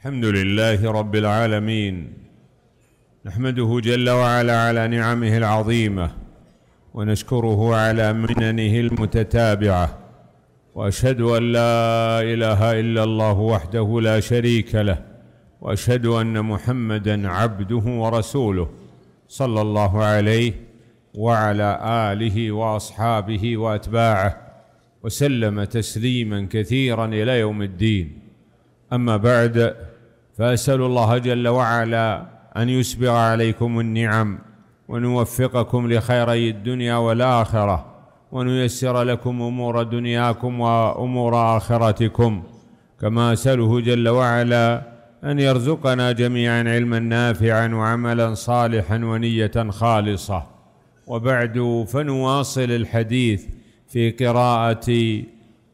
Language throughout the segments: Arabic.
الحمد لله رب العالمين، نحمده جل وعلا على نعمه العظيمة، ونشكره على مننه المتتابعة، وأشهد أن لا إله إلا الله وحده لا شريك له، وأشهد أن محمدًا عبده ورسوله صلى الله عليه وعلى آله وأصحابه وأتباعه وسلم تسليمًا كثيرًا إلى يوم الدين. أما بعد، فأسأل الله جل وعلا أن يسبغ عليكم النعم، ونوفقكم لخيري الدنيا والآخرة، ونيسر لكم أمور دنياكم وأمور آخرتكم، كما أسأله جل وعلا أن يرزقنا جميعا علما نافعا وعملا صالحا ونية خالصة. وبعد، فنواصل الحديث في قراءة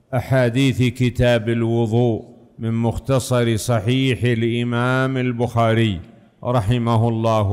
أحاديث كتاب الوضوء من مختصر صحيح الإمام البخاري رحمه الله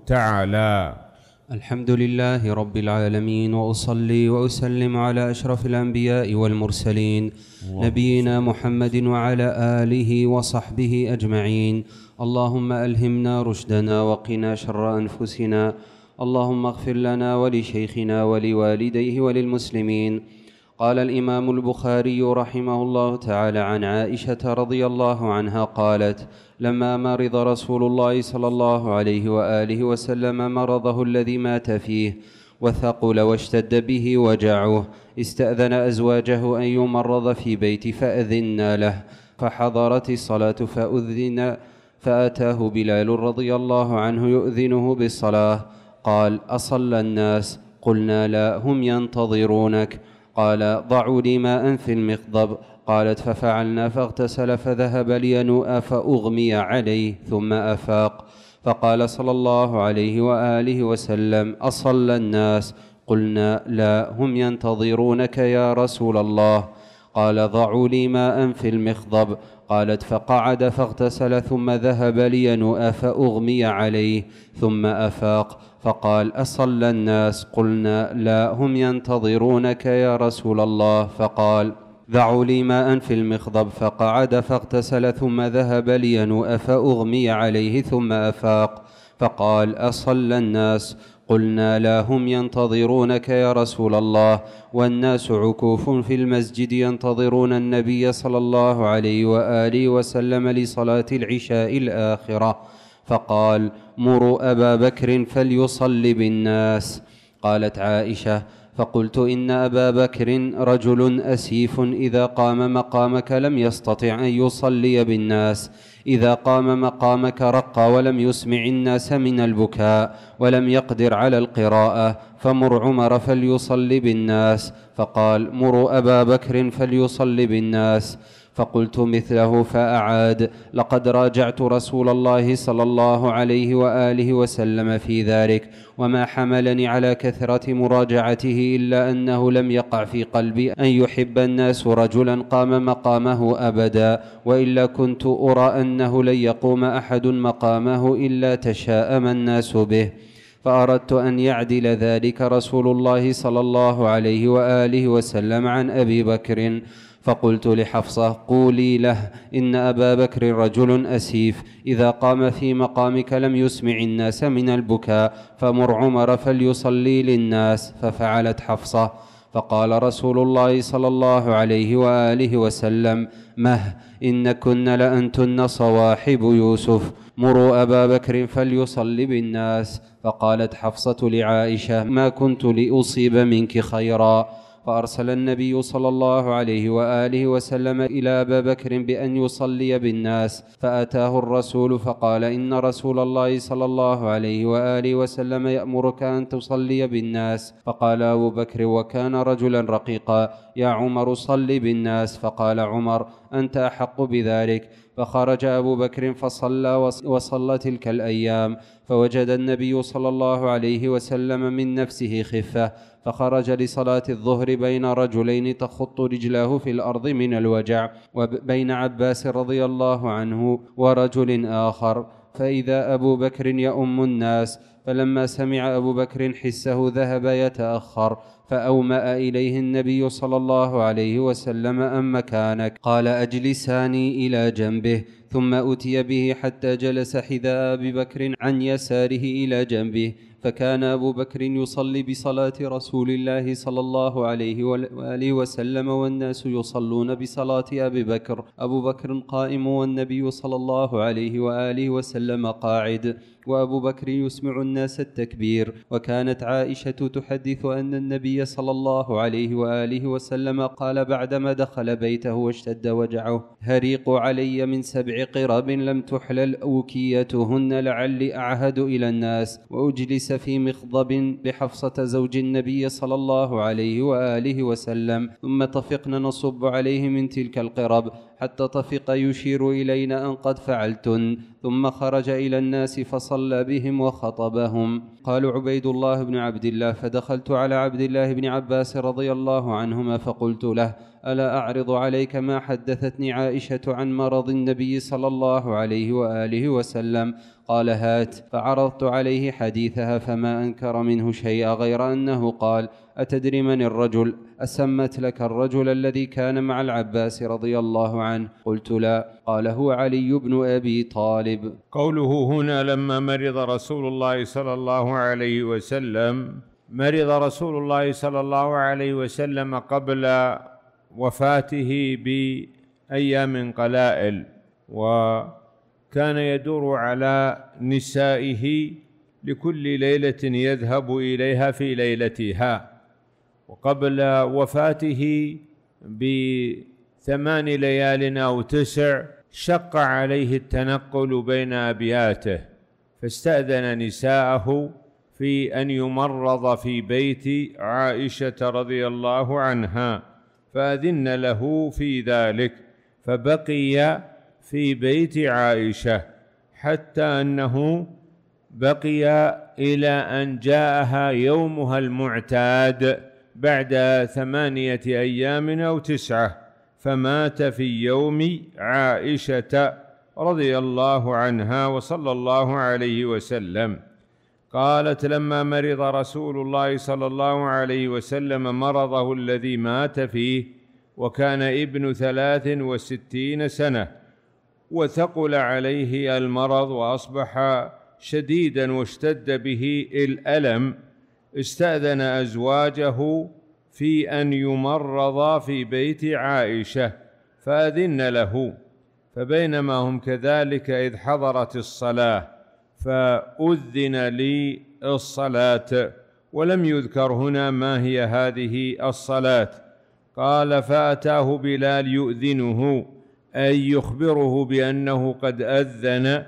تعالى. الحمد لله رب العالمين، وأصلي وأسلم على أشرف الأنبياء والمرسلين نبينا محمد وعلى آله وصحبه أجمعين. اللهم ألهمنا رشدنا وقنا شر أنفسنا. اللهم اغفر لنا ولشيخنا ولوالديه وللمسلمين. قال الإمام البخاري رحمه الله تعالى عن عائشة رضي الله عنها قالت: لما مرض رسول الله صلى الله عليه وآله وسلم مرضه الذي مات فيه وثقل واشتد به وجعه، استأذن أزواجه أن يمرض في بيت فأذن له، فحضرت الصلاة فأذن، فأتاه بلال رضي الله عنه يؤذنه بالصلاة. قال: أصلى الناس؟ قلنا: لا، هم ينتظرونك. قال: ضعوا لي ماء في المخضب. قالت: ففعلنا، فاغتسل فذهب لينوء فأغمي عليه ثم أفاق، فقال صلى الله عليه وآله وسلم: أصلى الناس؟ قلنا: لا، هم ينتظرونك يا رسول الله. قال: ضعوا لي ماء في المخضب. قالت: فقعد فاغتسل ثم ذهب لينوء فأغمي عليه ثم أفاق، فقال: أصلى الناس؟ قلنا: لا، هم ينتظرونك يا رسول الله. فقال: ضعوا لي ماء في المخضب. فقعد فاغتسل ثم ذهب لينوء فأغمي عليه ثم أفاق، فقال: أصلى الناس؟ قلنا: لا، هم ينتظرونك يا رسول الله. والناس عكوف في المسجد ينتظرون النبي صلى الله عليه وآله وسلم لصلاة العشاء الآخرة. فقال: مروا أبا بكر فليصل بالناس. قالت عائشة: فقلت: إن أبا بكر رجل أسيف، إذا قام مقامك لم يستطع أن يصلي بالناس، إذا قام مقامك رق ولم يسمع الناس من البكاء ولم يقدر على القراءة، فمر عمر فليصلي بالناس. فقال: مروا أبا بكر فليصلي بالناس. فقلت مثله فأعاد: لقد راجعت رسول الله صلى الله عليه وآله وسلم في ذلك، وما حملني على كثرة مراجعته إلا أنه لم يقع في قلبي أن يحب الناس رجلا قام مقامه أبدا، وإلا كنت أرى أنه لن يقوم أحد مقامه إلا تشاءم الناس به، فأردت أن يعدل ذلك رسول الله صلى الله عليه وآله وسلم عن أبي بكر. فقلت لحفصة: قولي له إن أبا بكر رجل أسيف، إذا قام في مقامك لم يسمع الناس من البكاء، فمر عمر فليصلي للناس. ففعلت حفصة. فقال رسول الله صلى الله عليه وآله وسلم: مه، إنكن لأنتن صواحب يوسف، مروا أبا بكر فليصلي بالناس. فقالت حفصة لعائشة: ما كنت لأصيب منك خيرا. فأرسل النبي صلى الله عليه وآله وسلم إلى أبي بكر بأن يصلي بالناس، فأتاه الرسول فقال: إن رسول الله صلى الله عليه وآله وسلم يأمرك أن تصلي بالناس. فقال أبو بكر وكان رجلا رقيقا: يا عمر صل بالناس. فقال عمر: أنت أحق بذلك. فخرج أبو بكر فصلى، وصلى تلك الأيام، فوجد النبي صلى الله عليه وسلم من نفسه خفة، فخرج لصلاة الظهر بين رجلين تخط رجلاه في الأرض من الوجع، وبين عباس رضي الله عنه ورجل آخر، فإذا أبو بكر يؤم الناس، فلما سمع أبو بكر حسه ذهب يتأخر، فأومأ إليه النبي صلى الله عليه وسلم أم مكانك؟ قال أجلساني إلى جنبه. ثم أتي به حتى جلس حذاء أبي بكر عن يساره إلى جنبه، فكان أبو بكر يصلي بصلاة رسول الله صلى الله عليه وآله وسلم والناس يصلون بصلاة أبي بكر، أبو بكر قائم والنبي صلى الله عليه وآله وسلم قاعد، وأبو بكر يسمع الناس التكبير. وكانت عائشة تحدث أن النبي صلى الله عليه وآله وسلم قال بعدما دخل بيته واشتد وجعه: هريقوا علي من 7 قرب لم تحلل أوكيتهن لعلي أعهد إلى الناس، وأجلس في مخضب لحفصة زوج النبي صلى الله عليه وآله وسلم، ثم طفقنا نصب عليه من تلك القرب حتى طفق يشير إلينا أن قد فعلتن، ثم خرج إلى الناس فصلى بهم وخطبهم. قال عبيد الله بن عبد الله: فدخلت على عبد الله بن عباس رضي الله عنهما فقلت له: ألا أعرض عليك ما حدثتني عائشة عن مرض النبي صلى الله عليه وآله وسلم؟ قال: هات. فعرضت عليه حديثها فما أنكر منه شيئا غير أنه قال: أتدري من الرجل؟ أسمت لك الرجل الذي كان مع العباس رضي الله عنه؟ قلت: لا. قال: هو علي بن أبي طالب. قوله هنا لما مرض رسول الله صلى الله عليه وسلم، مرض رسول الله صلى الله عليه وسلم قبل وفاته بأيام قلائل، وكان يدور على نسائه لكل ليلة يذهب إليها في ليلتها، وقبل وفاته ب8 ليال أو 9 شق عليه التنقل بين أبياته، فاستأذن نساءه في أن يمرض في بيت عائشة رضي الله عنها، فأذن له في ذلك، فبقي في بيت عائشة حتى أنه بقي إلى أن جاءها يومها المعتاد بعد 8 أيام أو 9، فمات في يوم عائشة رضي الله عنها وصلى الله عليه وسلم. قالت: لما مرض رسول الله صلى الله عليه وسلم مرضه الذي مات فيه، وكان ابن 63 سنة، وثقل عليه المرض وأصبح شديدا واشتد به الألم، استأذن أزواجه في أن يمرض في بيت عائشة فأذن له، فبينما هم كذلك إذ حضرت الصلاة فأذن للصلاة، ولم يذكر هنا ما هي هذه الصلاة. قال: فأتاه بلال يؤذنه، أي يخبره بأنه قد أذن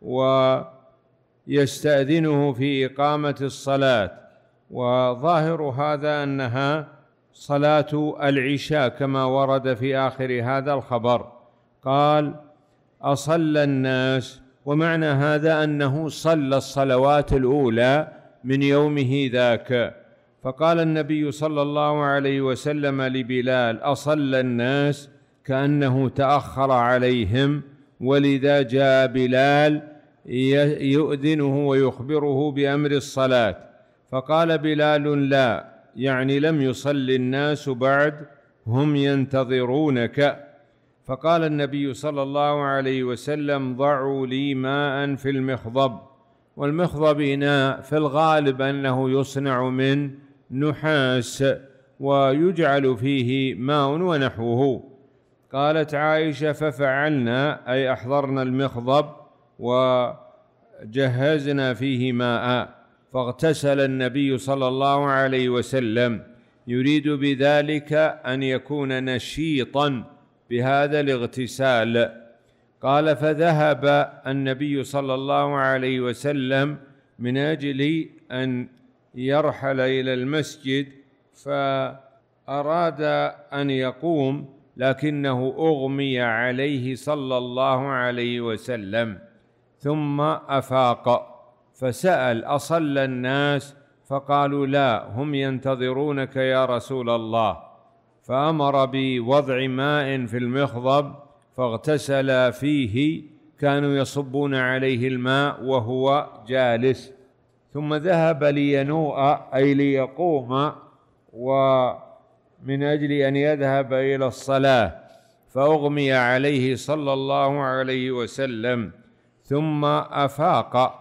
ويستأذنه في إقامة الصلاة، وظاهر هذا أنها صلاة العشاء كما ورد في آخر هذا الخبر. قال: أصلى الناس، ومعنى هذا أنه صلى الصلوات الأولى من يومه ذاك. فقال النبي صلى الله عليه وسلم لبلال: أصلى الناس، كأنه تأخر عليهم، ولذا جاء بلال يؤذنه ويخبره بأمر الصلاة. فقال بلال: لا، يعني لم يصل الناس بعد، هم ينتظرونك. فقال النبي صلى الله عليه وسلم: ضعوا لي ماء في المخضب. والمخضب إناء في الغالب أنه يصنع من نحاس ويجعل فيه ماء ونحوه. قالت عائشة: ففعلنا، أي أحضرنا المخضب وجهزنا فيه ماء، فاغتسل النبي صلى الله عليه وسلم، يريد بذلك أن يكون نشيطا بهذا الاغتسال. قال: فذهب النبي صلى الله عليه وسلم من أجل أن يرحل إلى المسجد، فأراد أن يقوم لكنه أغمي عليه صلى الله عليه وسلم، ثم أفاق فسأل: أصلى الناس؟ فقالوا: لا، هم ينتظرونك يا رسول الله. فأمر بوضع ماء في المخضب فاغتسل فيه كانوا يصبون عليه الماء وهو جالس، ثم ذهب لينوء أي ليقوم ومن أجل أن يذهب إلى الصلاة، فأغمي عليه صلى الله عليه وسلم، ثم أفاق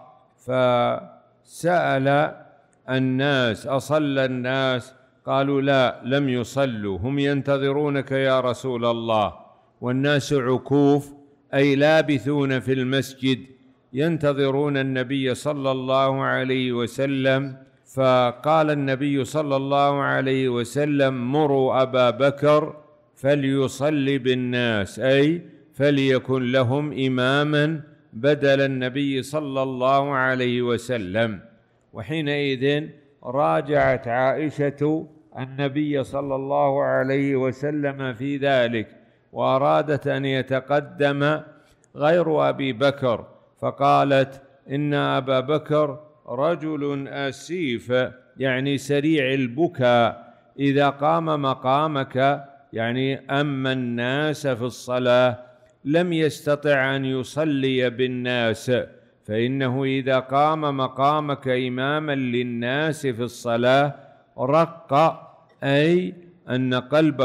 فسأل الناس: أصلى الناس؟ قالوا: لا، لم يصلوا، هم ينتظرونك يا رسول الله. والناس عكوف أي لابثون في المسجد ينتظرون النبي صلى الله عليه وسلم. فقال النبي صلى الله عليه وسلم: مروا أبا بكر فليصلي بالناس، أي فليكن لهم إماما بدل النبي صلى الله عليه وسلم. وحينئذ راجعت عائشة النبي صلى الله عليه وسلم في ذلك، وأرادت أن يتقدم غير أبي بكر، فقالت: إن أبا بكر رجل أسيف، يعني سريع البكاء، إذا قام مقامك يعني أما الناس في الصلاة لم يستطع أن يصلي بالناس، فإنه إذا قام مقامك إماما للناس في الصلاة رق، أي أن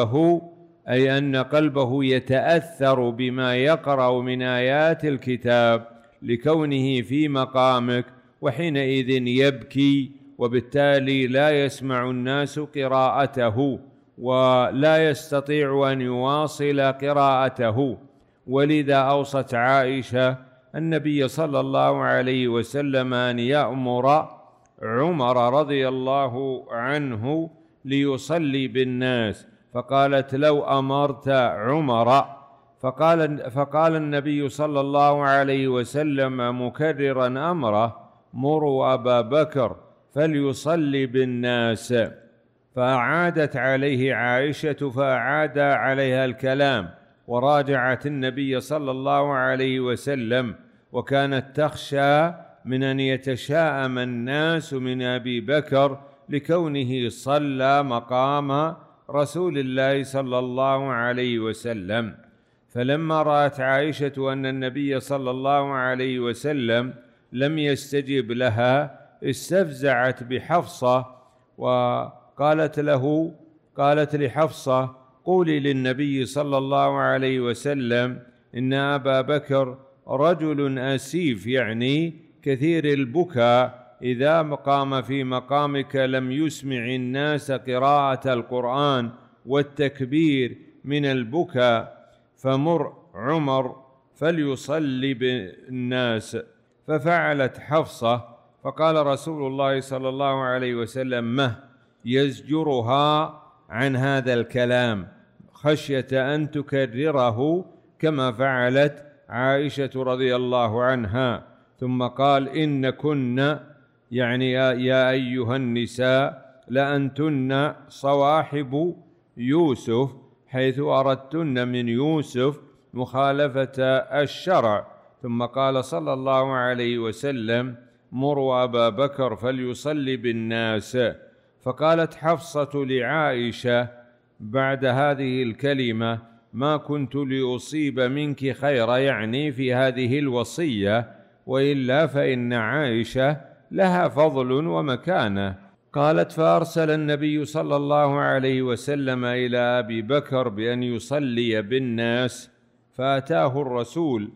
قلبه يتأثر بما يقرأ من آيات الكتاب لكونه في مقامك، وحينئذ يبكي، وبالتالي لا يسمع الناس قراءته ولا يستطيع أن يواصل قراءته. ولذا أوصت عائشة النبي صلى الله عليه وسلم أن يأمر عمر رضي الله عنه ليصلي بالناس، فقالت: لو أمرت عمر. فقال النبي صلى الله عليه وسلم مكررا أمره: مروا أبا بكر فليصلي بالناس. فأعادت عليه عائشة فأعاد عليها الكلام، وراجعت النبي صلى الله عليه وسلم، وكانت تخشى من أن يتشاءم الناس من أبي بكر لكونه صلى مقام رسول الله صلى الله عليه وسلم. فلما رأت عائشة أن النبي صلى الله عليه وسلم لم يستجب لها استفزعت بحفصة، وقالت لحفصة: قولي للنبي صلى الله عليه وسلم إن أبا بكر رجل أسيف، يعني كثير البكاء، إذا قام في مقامك لم يسمع الناس قراءة القرآن والتكبير من البكاء، فمر عمر فليصلي بالناس. ففعلت حفصة، فقال رسول الله صلى الله عليه وسلم: يزجرها عن هذا الكلام خشية أن تكرره كما فعلت عائشة رضي الله عنها. ثم قال: إن كن، يعني يا أيها النساء، لأنتن صواحب يوسف، حيث أردتن من يوسف مخالفة الشرع. ثم قال صلى الله عليه وسلم: مروا أبا بكر فليصلي بالناس. فقالت حفصة لعائشة بعد هذه الكلمة: ما كنت لأصيب منك خيرا، يعني في هذه الوصية، وإلا فإن عائشة لها فضل ومكانة. قالت: فأرسل النبي صلى الله عليه وسلم إلى أبي بكر بأن يصلي بالناس، فأتاه الرسول،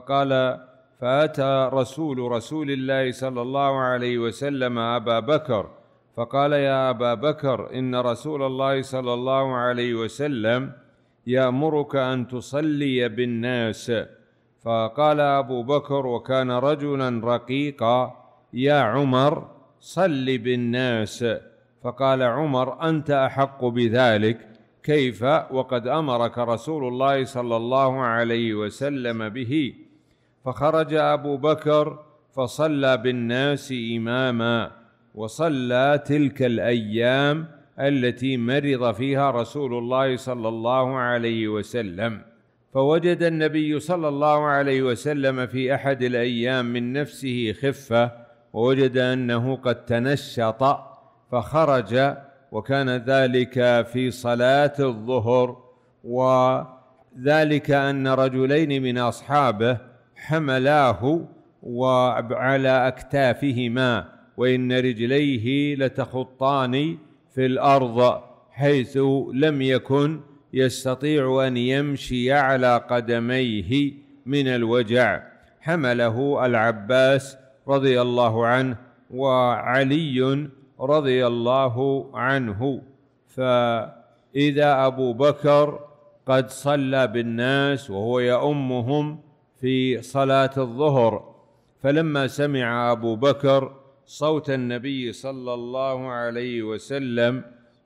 فأتى رسول الله صلى الله عليه وسلم أبا بكر، فقال: يا أبا بكر، إن رسول الله صلى الله عليه وسلم يأمرك أن تصلي بالناس. فقال أبو بكر، وكان رجلا رقيقا: يا عمر، صل بالناس. فقال عمر: أنت أحق بذلك، كيف وقد أمرك رسول الله صلى الله عليه وسلم به؟ فخرج أبو بكر فصلى بالناس إماما، وصلى تلك الأيام التي مرض فيها رسول الله صلى الله عليه وسلم. فوجد النبي صلى الله عليه وسلم في أحد الأيام من نفسه خفة، ووجد أنه قد تنشط فخرج، وكان ذلك في صلاة الظهر. وذلك أن رجلين من أصحابه حملاه وعلى أكتافهما، وإن رجليه لتخطان في الأرض، حيث لم يكن يستطيع أن يمشي على قدميه من الوجع. حمله العباس رضي الله عنه وعلي رضي الله عنه. فإذا أبو بكر قد صلى بالناس وهو يؤمهم في صلاة الظهر، فلما سمع أبو بكر صوت النبي صلى الله عليه وسلم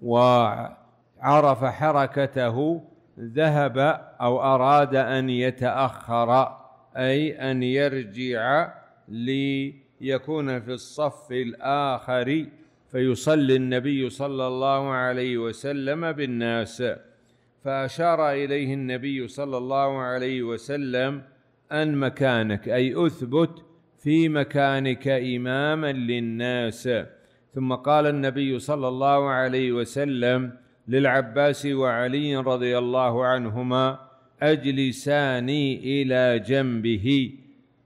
وعرف حركته ذهب أو أراد أن يتأخر، أي أن يرجع ليكون في الصف الآخر فيصلي النبي صلى الله عليه وسلم بالناس. فأشار إليه النبي صلى الله عليه وسلم أن مكانك، أي أثبت في مكانك إماما للناس. ثم قال النبي صلى الله عليه وسلم للعباس وعلي رضي الله عنهما: أجلساني إلى جنبه.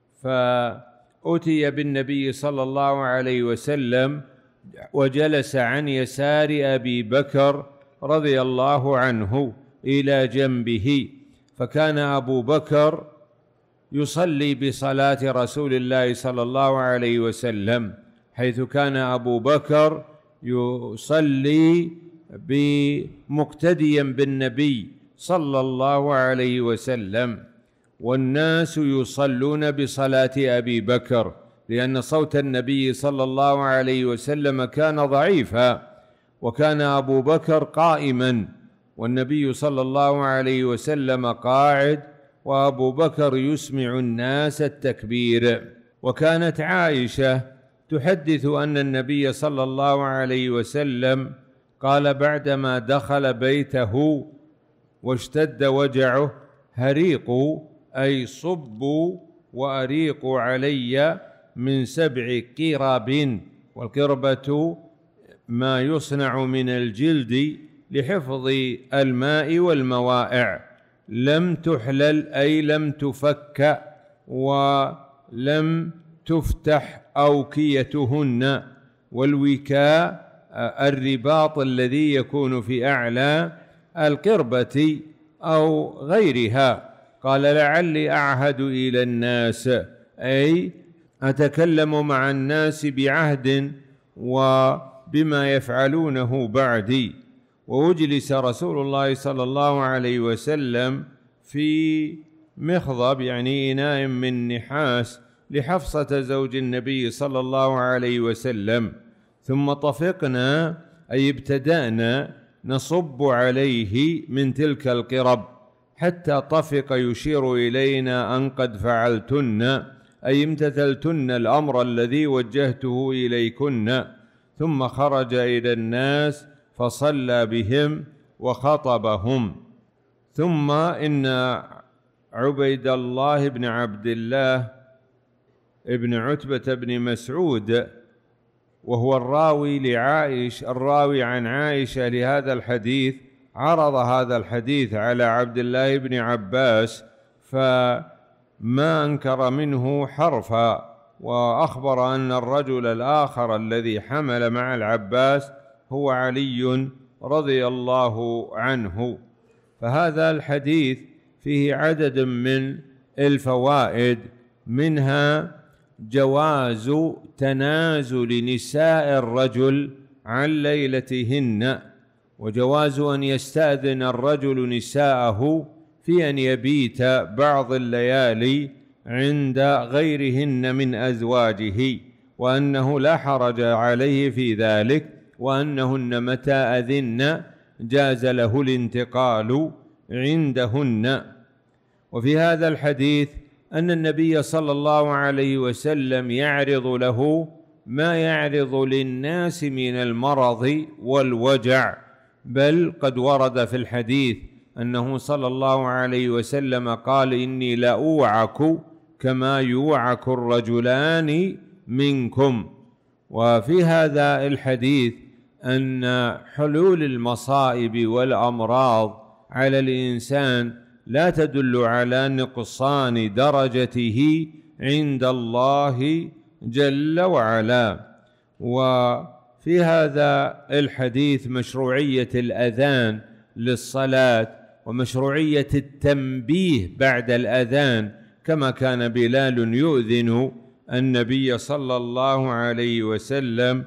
فأتي بالنبي صلى الله عليه وسلم وجلس عن يسار أبي بكر رضي الله عنه إلى جنبه. فكان أبو بكر يصلي بصلاة رسول الله صلى الله عليه وسلم، حيث كان أبو بكر يصلي مقتديا بالنبي صلى الله عليه وسلم، والناس يصلون بصلاة أبي بكر، لأن صوت النبي صلى الله عليه وسلم كان ضعيفا، وكان أبو بكر قائما والنبي صلى الله عليه وسلم قاعد، وأبو بكر يسمع الناس التكبير. وكانت عائشة تحدث أن النبي صلى الله عليه وسلم قال بعدما دخل بيته واشتد وجعه: هريقوا، أي صبوا وأريقوا علي من 7 قرب. والقربة ما يصنع من الجلد لحفظ الماء والموائع، لم تحلل أي لم تفك ولم تفتح أوكيتهن. والوكاء الرباط الذي يكون في أعلى القربة أو غيرها. قال: لعلي أعهد إلى الناس، أي أتكلم مع الناس بعهد وبما يفعلونه بعدي. وأجلس رسول الله صلى الله عليه وسلم في مخضب، يعني إناء من نحاس، لحفصة زوج النبي صلى الله عليه وسلم. ثم طفقنا، أي ابتدأنا نصب عليه من تلك القرب، حتى طفق يشير إلينا أن قد فعلتن، أي امتثلتن الأمر الذي وجهته إليكن. ثم خرج إلى الناس فصلى بهم وخطبهم. ثم إن عبيد الله بن عبد الله ابن عتبة بن مسعود، وهو الراوي عن عائشة لهذا الحديث، عرض هذا الحديث على عبد الله بن عباس فما أنكر منه حرفا، وأخبر أن الرجل الآخر الذي حمل مع العباس هو علي رضي الله عنه. فهذا الحديث فيه عدد من الفوائد، منها جواز تنازل نساء الرجل عن ليلتهن، وجواز أن يستأذن الرجل نساءه في أن يبيت بعض الليالي عند غيرهن من أزواجه، وأنه لا حرج عليه في ذلك، وأنهن متى أذن جاز له الانتقال عندهن. وفي هذا الحديث أن النبي صلى الله عليه وسلم يعرض له ما يعرض للناس من المرض والوجع، بل قد ورد في الحديث أنه صلى الله عليه وسلم قال: إني لأوعك كما يوعك الرجلان منكم. وفي هذا الحديث أن حلول المصائب والأمراض على الإنسان لا تدل على نقصان درجته عند الله جل وعلا. وفي هذا الحديث مشروعية الأذان للصلاة ومشروعية التنبيه بعد الأذان، كما كان بلال يؤذن النبي صلى الله عليه وسلم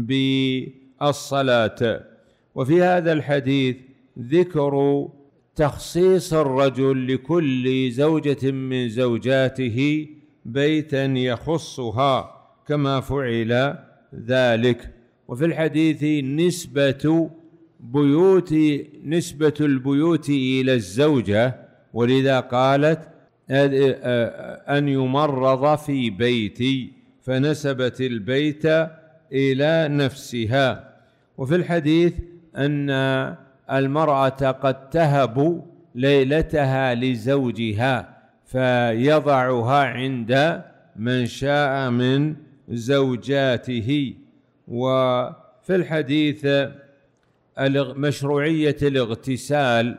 بالصلاة. وفي هذا الحديث ذكر تخصيص الرجل لكل زوجة من زوجاته بيتا يخصها كما فعل ذلك. وفي الحديث نسبة البيوت إلى الزوجة، ولذا قالت أن يمرض في بيتي، فنسبت البيت إلى نفسها. وفي الحديث أن المرأة قد تهب ليلتها لزوجها فيضعها عند من شاء من زوجاته. وفي الحديث مشروعية الاغتسال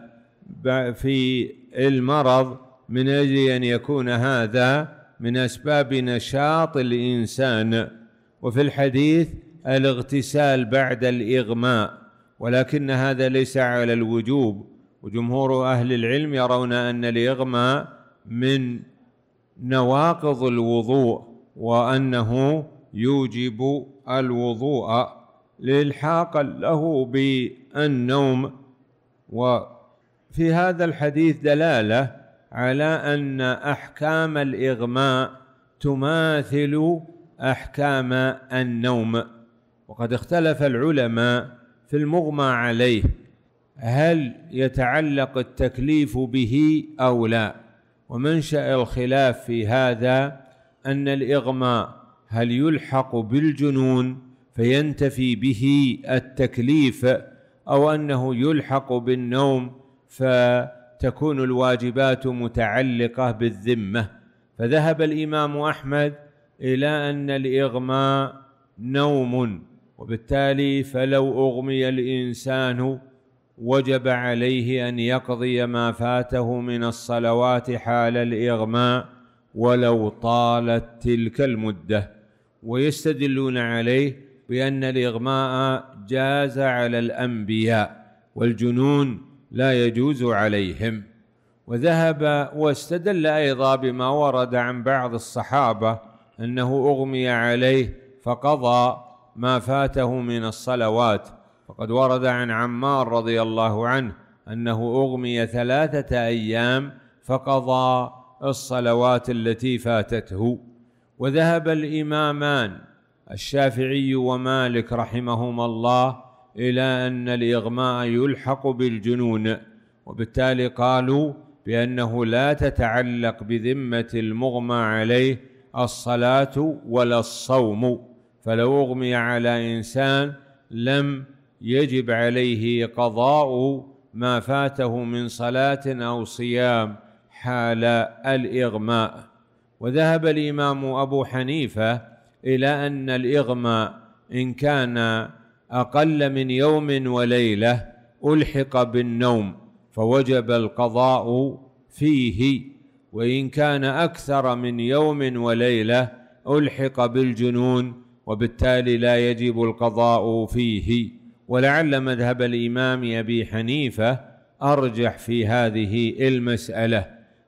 في المرض من أجل أن يكون هذا من أسباب نشاط الإنسان. وفي الحديث الاغتسال بعد الإغماء، ولكن هذا ليس على الوجوب، وجمهور أهل العلم يرون أن الإغماء من نواقض الوضوء وأنه يوجب الوضوء لإلحاق له بالنوم. وفي هذا الحديث دلالة على أن أحكام الإغماء تماثل أحكام النوم. وقد اختلف العلماء في المغمى عليه، هل يتعلق التكليف به أو لا؟ ومنشأ الخلاف في هذا أن الإغماء هل يلحق بالجنون فينتفي به التكليف، أو أنه يلحق بالنوم فتكون الواجبات متعلقة بالذمة. فذهب الإمام أحمد إلى أن الإغماء نوم، وبالتالي فلو أغمي الإنسان وجب عليه أن يقضي ما فاته من الصلوات حال الإغماء ولو طالت تلك المدة. ويستدلون عليه بأن الإغماء جاز على الأنبياء والجنون لا يجوز عليهم. وذهب واستدل أيضا بما ورد عن بعض الصحابة أنه أغمي عليه فقضى ما فاته من الصلوات، فقد ورد عن عمار رضي الله عنه أنه أغمي 3 أيام فقضى الصلوات التي فاتته. وذهب الإمامان الشافعي ومالك رحمهما الله إلى أن الإغماء يلحق بالجنون، وبالتالي قالوا بأنه لا تتعلق بذمة المغمى عليه الصلاة ولا الصوم، فلو أغمي على إنسان لم يجب عليه قضاء ما فاته من صلاة أو صيام حال الإغماء. وذهب الإمام أبو حنيفة إلى أن الإغماء إن كان أقل من يوم وليلة ألحق بالنوم فوجب القضاء فيه، وإن كان أكثر من يوم وليلة ألحق بالجنون وبالتالي لا يجب القضاء فيه. ولعل مذهب الإمام أبي حنيفة أرجح في هذه المسألة،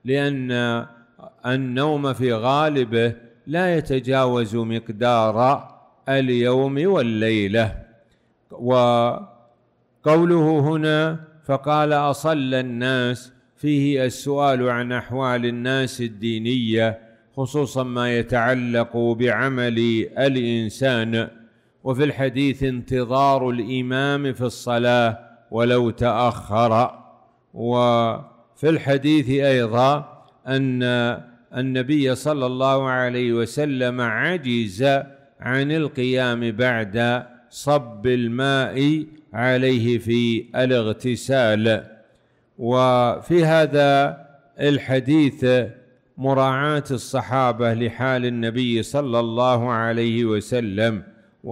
لأن النوم في غالبه لا يتجاوز مقدار اليوم والليلة. وقوله هنا فقال أصل الناس فيه السؤال عن أحوال الناس الدينية، خصوصا ما يتعلق بعمل الإنسان. وفي الحديث انتظار الإمام في الصلاة ولو تأخر. وفي الحديث أيضا أن النبي صلى الله عليه وسلم عجز عن القيام بعد صب الماء عليه في الاغتسال. وفي هذا الحديث مراعاة الصحابة لحال النبي صلى الله عليه وسلم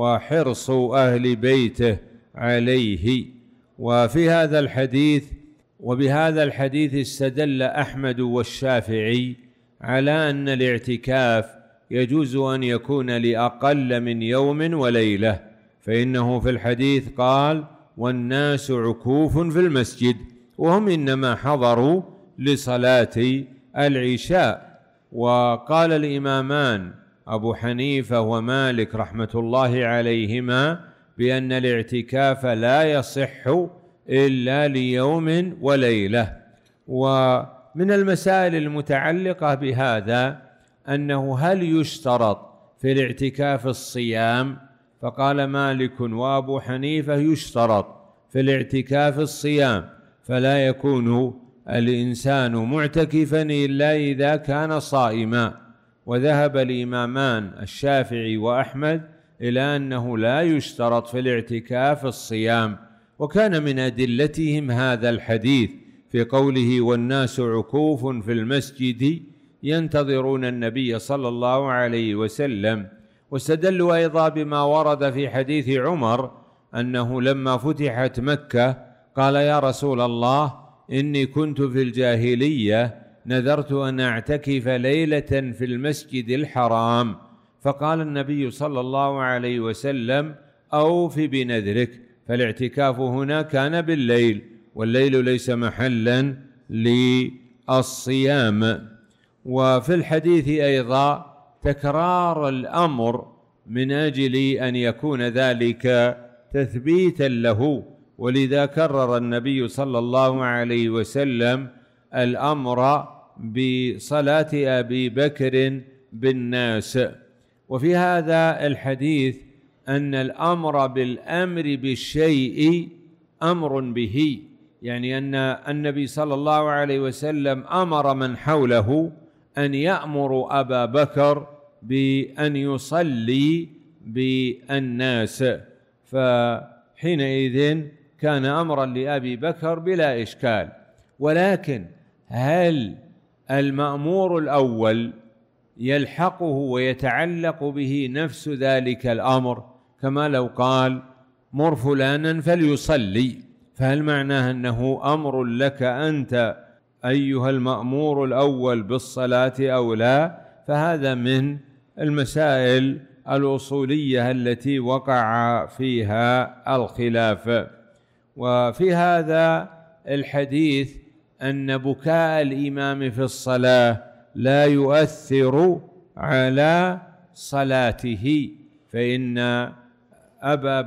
وحرص أهل بيته عليه. وفي هذا الحديث وبهذا الحديث استدل أحمد والشافعي على أن الاعتكاف يجوز أن يكون لأقل من يوم وليلة، فإنه في الحديث قال: والناس عكوف في المسجد، وهم إنما حضروا لصلاة العشاء. وقال الإمامان أبو حنيفة ومالك رحمة الله عليهما بأن الاعتكاف لا يصح إلا ليوم وليلة. ومن المسائل المتعلقة بهذا أنه هل يشترط في الاعتكاف الصيام؟ فقال مالك وأبو حنيفة: يشترط في الاعتكاف الصيام، فلا يكون الإنسان معتكفا إلا إذا كان صائما. وذهب الإمامان الشافعي وأحمد إلى أنه لا يشترط في الاعتكاف الصيام، وكان من أدلتهم هذا الحديث في قوله: والناس عكوف في المسجد ينتظرون النبي صلى الله عليه وسلم. واستدلوا أيضا بما ورد في حديث عمر أنه لما فتحت مكة قال: يا رسول الله، إني كنت في الجاهلية نذرت أن أعتكف ليلة في المسجد الحرام، فقال النبي صلى الله عليه وسلم: أوف بنذرك. فالاعتكاف هنا كان بالليل، والليل ليس محلا للصيام. وفي الحديث أيضا تكرار الأمر من أجل أن يكون ذلك تثبيتا له، ولذا كرر النبي صلى الله عليه وسلم الأمر بصلاة أبي بكر بالناس. وفي هذا الحديث أن الأمر بالأمر بالشيء أمر به، يعني أن النبي صلى الله عليه وسلم أمر من حوله أن يأمر أبا بكر بأن يصلي بالناس، فحينئذ كان أمرا لأبي بكر بلا إشكال. ولكن هل المأمور الأول يلحقه ويتعلق به نفس ذلك الأمر؟ كما لو قال: مر فلانا فليصلي، فهل معناه أنه أمر لك أنت أيها المأمور الأول بالصلاة أو لا؟ فهذا من المسائل الأصولية التي وقع فيها الخلاف. وفي هذا الحديث أن بكاء الإمام في الصلاة لا يؤثر على صلاته، فإن أبا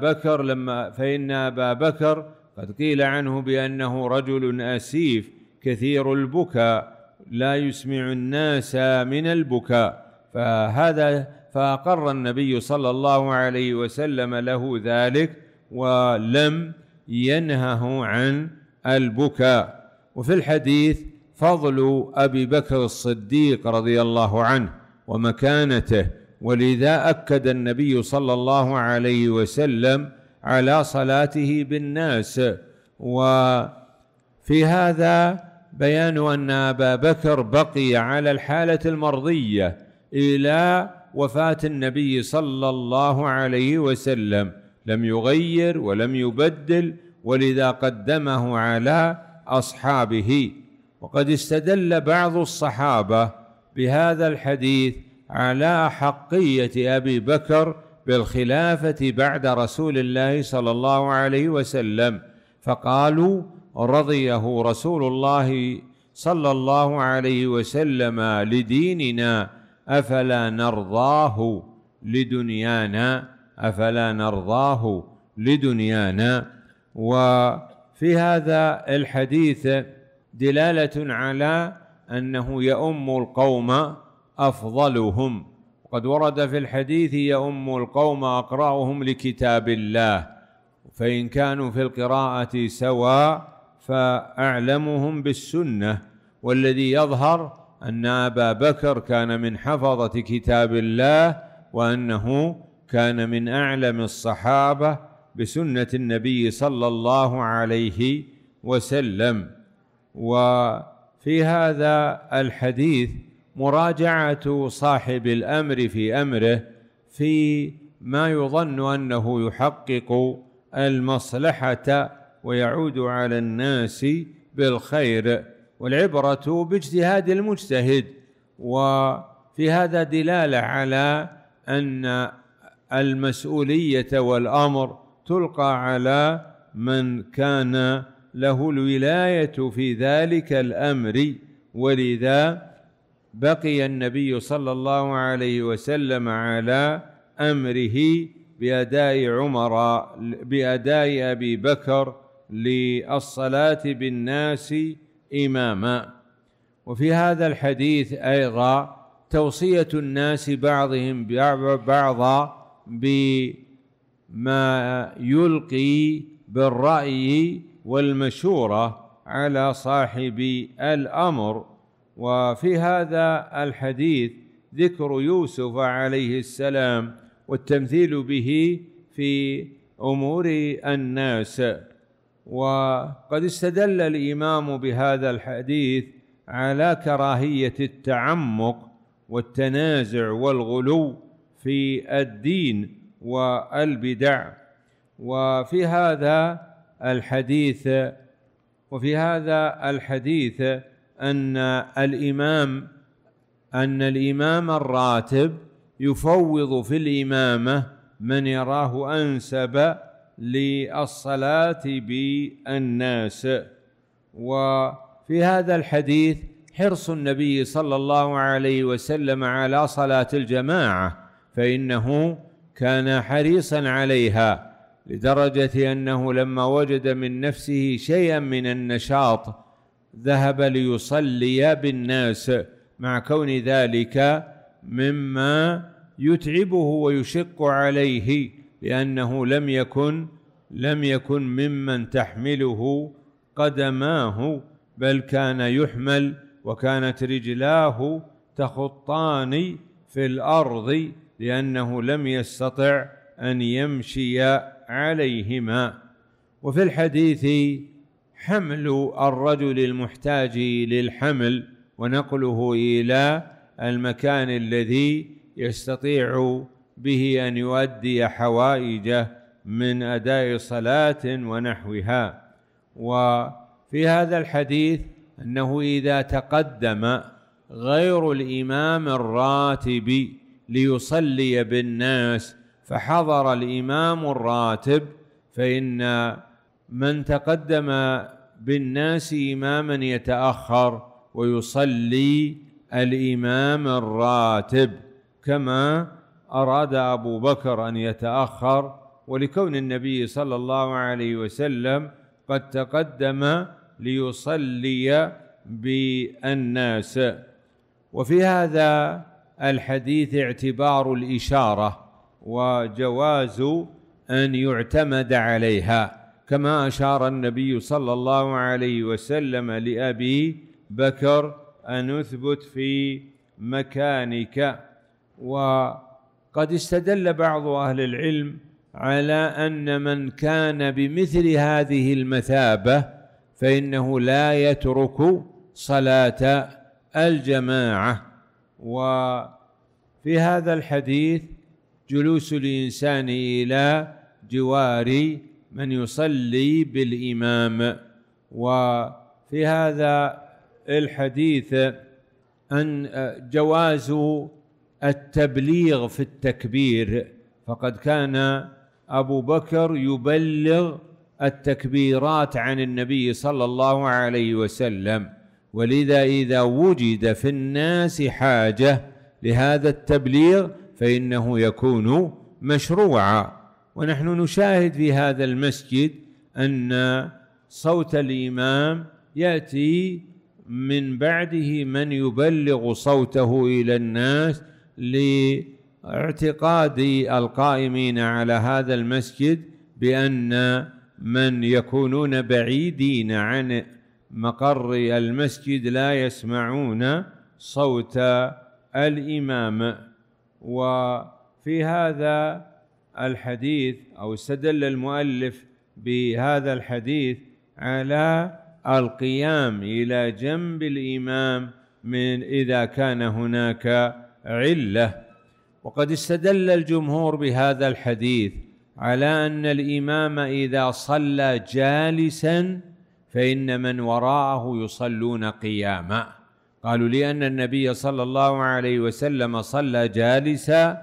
بكر قد قيل عنه بأنه رجل أسيف كثير البكاء لا يسمع الناس من البكاء، فأقر النبي صلى الله عليه وسلم له ذلك ولم ينهه عن البكاء. وفي الحديث فضل أبي بكر الصديق رضي الله عنه ومكانته، ولذا أكد النبي صلى الله عليه وسلم على صلاته بالناس. وفي هذا بيان أن أبا بكر بقي على الحالة المرضية إلى وفاة النبي صلى الله عليه وسلم، لم يغير ولم يبدل، ولذا قدمه على أصحابه. وقد استدل بعض الصحابة بهذا الحديث على حقية أبي بكر بالخلافة بعد رسول الله صلى الله عليه وسلم، فقالوا: رضيه رسول الله صلى الله عليه وسلم لديننا أفلا نرضاه لدنيانا. وفي هذا الحديث دلالة على أنه يؤم القوم أفضلهم، وقد ورد في الحديث: يؤم القوم أقرأهم لكتاب الله، فإن كانوا في القراءة سواء فأعلمهم بالسنة. والذي يظهر أن أبا بكر كان من حفظة كتاب الله، وأنه كان من أعلم الصحابة بسنة النبي صلى الله عليه وسلم. وفي هذا الحديث مراجعة صاحب الأمر في أمره في ما يظن أنه يحقق المصلحة ويعود على الناس بالخير، والعبرة باجتهاد المجتهد. وفي هذا دلالة على أن المسؤولية والأمر تلقى على من كان له الولاية في ذلك الأمر، ولذا بقي النبي صلى الله عليه وسلم على أمره بأداء أبي بكر للصلاة بالناس إماما. وفي هذا الحديث أيضا توصية الناس بعضهم بعضا بما يلقي بالرأي والمشورة على صاحب الأمر. وفي هذا الحديث ذكر يوسف عليه السلام والتمثيل به في أمور الناس. وقد استدل الإمام بهذا الحديث على كراهية التعمق والتنازع والغلو في الدين والبدع. وفي هذا الحديث أن الإمام الراتب يفوض في الإمامة من يراه أنسب للصلاة بالناس. وفي هذا الحديث حرص النبي صلى الله عليه وسلم على صلاة الجماعة، فإنه كان حريصا عليها لدرجة أنه لما وجد من نفسه شيئا من النشاط ذهب ليصلي بالناس، مع كون ذلك مما يتعبه ويشق عليه، لأنه لم يكن ممن تحمله قدماه، بل كان يحمل وكانت رجلاه تخطان في الأرض لأنه لم يستطع أن يمشي عليهما. وفي الحديث حمل الرجل المحتاج للحمل ونقله إلى المكان الذي يستطيع به أن يؤدي حوائجه من أداء صلاة ونحوها. وفي هذا الحديث أنه إذا تقدم غير الإمام الراتب ليصلي بالناس فحضر الإمام الراتب، فإن من تقدم بالناس إماما يتأخر ويصلي الإمام الراتب، كما أراد أبو بكر أن يتأخر، ولكون النبي صلى الله عليه وسلم قد تقدم ليصلي بالناس. وفي هذا الحديث اعتبار الإشارة وجواز أن يعتمد عليها، كما أشار النبي صلى الله عليه وسلم لأبي بكر أن اثبت في مكانك. وقد استدل بعض أهل العلم على أن من كان بمثل هذه المثابة فإنه لا يترك صلاة الجماعة. وفي هذا الحديث جلوس الإنسان إلى جوار من يصلي بالإمام. وفي هذا الحديث أن جواز التبليغ في التكبير، فقد كان أبو بكر يبلغ التكبيرات عن النبي صلى الله عليه وسلم، ولذا إذا وجد في الناس حاجة لهذا التبليغ فإنه يكون مشروعا. ونحن نشاهد في هذا المسجد أن صوت الإمام يأتي من بعده من يبلغ صوته إلى الناس، لاعتقاد القائمين على هذا المسجد بأن من يكونون بعيدين عن مقر المسجد لا يسمعون صوت الإمام. وفي هذا الحديث أو استدل المؤلف بهذا الحديث على القيام إلى جنب الإمام من إذا كان هناك علة. وقد استدل الجمهور بهذا الحديث على أن الإمام إذا صلى جالسا فإن من وراءه يصلون قياما. قالوا لأن النبي صلى الله عليه وسلم صلى جالسا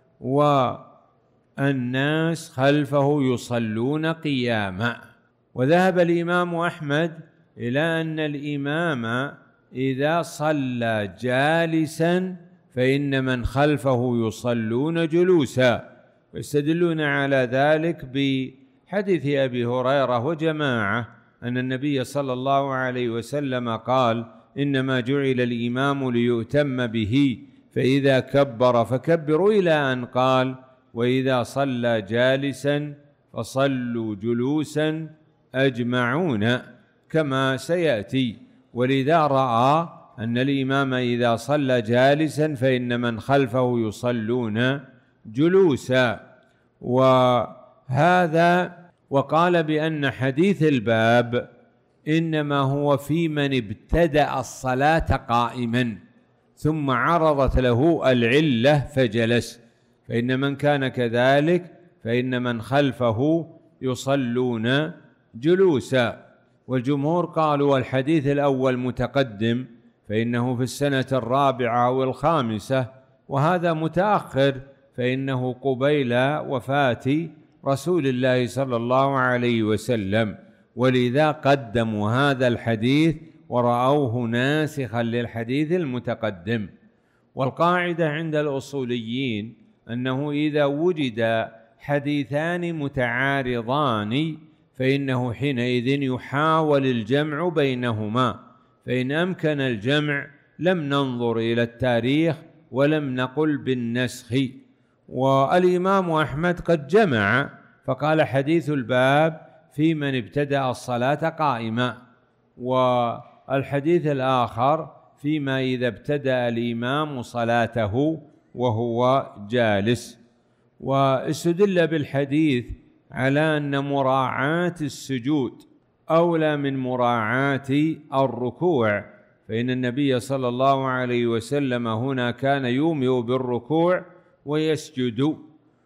والناس خلفه يصلون قياما. وذهب الإمام أحمد إلى أن الإمام إذا صلى جالسا فإن من خلفه يصلون جلوسا، ويستدلون على ذلك بحديث أبي هريرة وجماعة أن النبي صلى الله عليه وسلم قال: إنما جعل الإمام ليؤتم به، فإذا كبر فكبروا، إلى أن قال: وإذا صلى جالسا فصلوا جلوسا أجمعون، كما سيأتي. ولذا رأى أن الإمام إذا صلى جالسا فإن من خلفه يصلون جلوسا. وقال بأن حديث الباب إنما هو في من ابتدأ الصلاة قائما ثم عرضت له العلة فجلس، فإن من كان كذلك فإن من خلفه يصلون جلوسا. والجمهور قالوا والحديث الأول متقدم فإنه في السنة الرابعة أو الخامسة، وهذا متأخر فإنه قبيل وفاة رسول الله صلى الله عليه وسلم، ولذا قدموا هذا الحديث ورأوه ناسخا للحديث المتقدم. والقاعدة عند الأصوليين أنه إذا وجد حديثان متعارضان فإنه حينئذ يحاول الجمع بينهما، فإن أمكن الجمع لم ننظر إلى التاريخ ولم نقل بالنسخ. والإمام أحمد قد جمع فقال: حديث الباب في من ابتدأ الصلاة قائما، والحديث الآخر فيما إذا ابتدأ الإمام صلاته وهو جالس. واستدل بالحديث على أن مراعاة السجود أولى من مراعاة الركوع، فإن النبي صلى الله عليه وسلم هنا كان يومئ بالركوع ويسجد.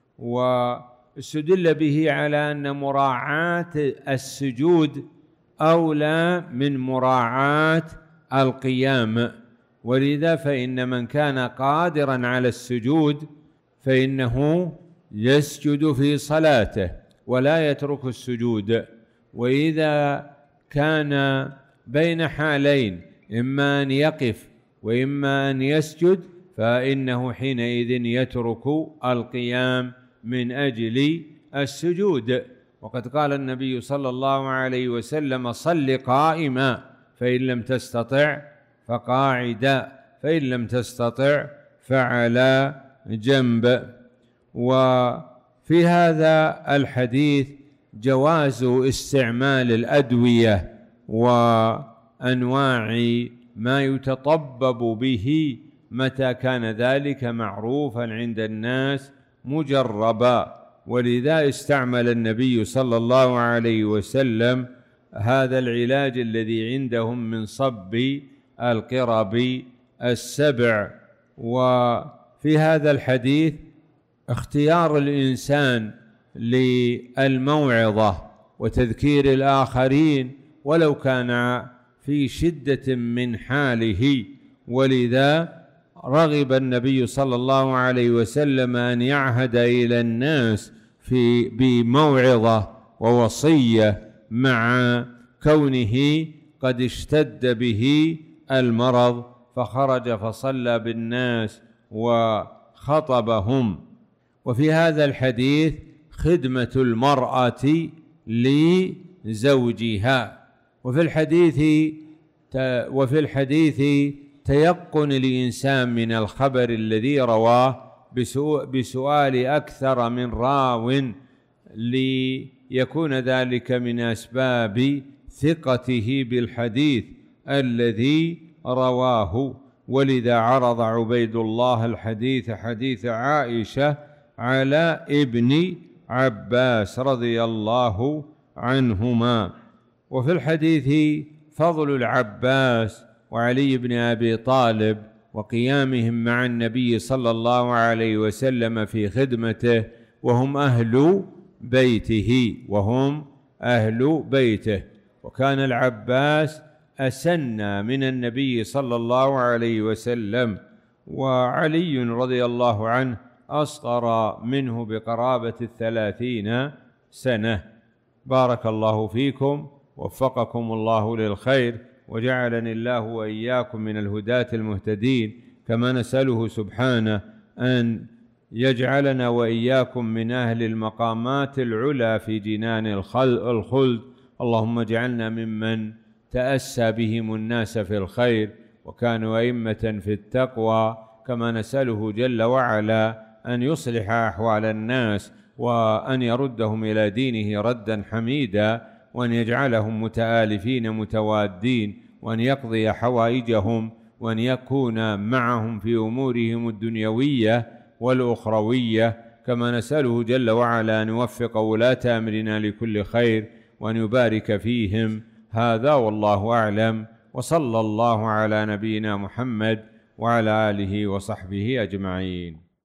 واستدل به على أن مراعاة السجود أولى من مراعاة القيام، ولذا فإن من كان قادرا على السجود فإنه يسجد في صلاته ولا يترك السجود. وإذا كان بين حالين إما أن يقف وإما أن يسجد فإنه حينئذ يترك القيام من أجل السجود. وقد قال النبي صلى الله عليه وسلم: صل قائما فإن لم تستطع فقاعدا فإن لم تستطع فعلى جنب. وفي هذا الحديث جواز استعمال الأدوية وأنواع ما يتطبب به متى كان ذلك معروفا عند الناس مجربا، ولذا استعمل النبي صلى الله عليه وسلم هذا العلاج الذي عندهم من صب القرب السبع. وفي هذا الحديث اختيار الإنسان للموعظة وتذكير الآخرين ولو كان في شدة من حاله، ولذا رغب النبي صلى الله عليه وسلم أن يعهد إلى الناس بموعظة ووصية مع كونه قد اشتد به المرض، فخرج فصلى بالناس وخطبهم. وفي هذا الحديث خدمة المرأة لزوجها. وفي الحديث تيقن الإنسان من الخبر الذي رواه بسؤال أكثر من راو ليكون ذلك من أسباب ثقته بالحديث الذي رواه. ولذا عرض عبيد الله الحديث حديث عائشة على ابن عباس رضي الله عنهما. وفي الحديث فضل العباس وعلي بن أبي طالب وقيامهم مع النبي صلى الله عليه وسلم في خدمته، وهم أهل بيته. وكان العباس أسن من النبي صلى الله عليه وسلم، وعلي رضي الله عنه أصغر منه بقرابة 30 سنة. بارك الله فيكم، وفقكم الله للخير، وجعلني الله وإياكم من الهداة المهتدين، كما نسأله سبحانه أن يجعلنا وإياكم من أهل المقامات العلى في جنان الخلد. اللهم اجعلنا ممن تأسى بهم الناس في الخير وكانوا أئمة في التقوى، كما نسأله جل وعلا أن يصلح أحوال الناس، وأن يردهم إلى دينه ردا حميدا، وأن يجعلهم متآلفين متوادين، وأن يقضي حوائجهم، وأن يكون معهم في أمورهم الدنيوية والأخروية، كما نسأله جل وعلا أن يوفق ولاة أمرنا لكل خير، وأن يبارك فيهم. هذا والله أعلم، وصلى الله على نبينا محمد وعلى آله وصحبه أجمعين.